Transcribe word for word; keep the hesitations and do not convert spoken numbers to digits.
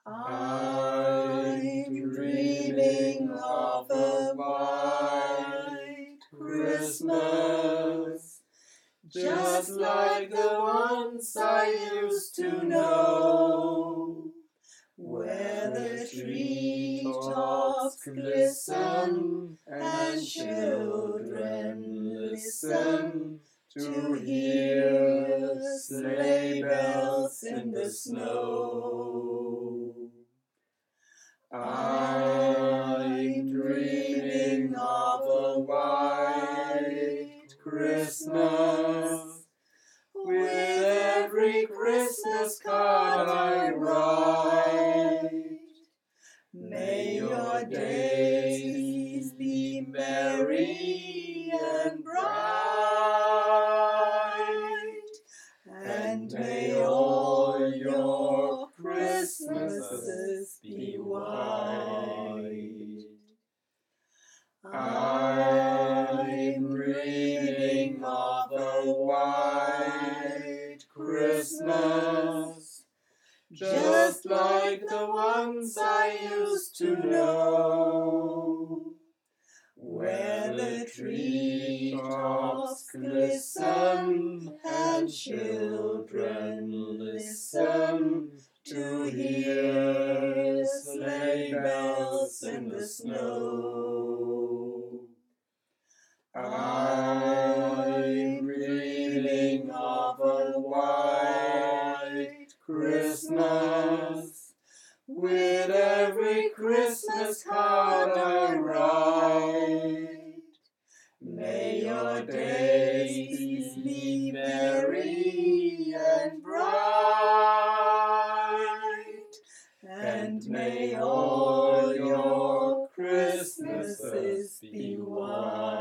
I'm dreaming of a white Christmas, just like the ones I used to know, where the treetops glisten and children listen to hear sleigh bells in the snow. I'm dreaming of a white Christmas, with every Christmas card I write. May your days be merry and bright, and may all your Christmases be white. I'm dreaming of a white Christmas, just like the ones I used to know, where the treetops glisten and children listen to hear sleigh bells in the snow. I'm dreaming of a white Christmas, with every Christmas card I write. May your days be merry and bright, and may all your Christmases be white.